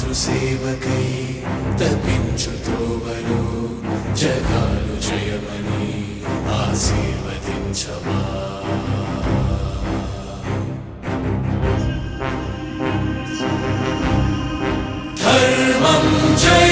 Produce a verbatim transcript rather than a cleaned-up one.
మాతృసేవకై తపించు త్రోవలో జగాలు జయమని ఆశీర్వదించవా. ధర్మం జయ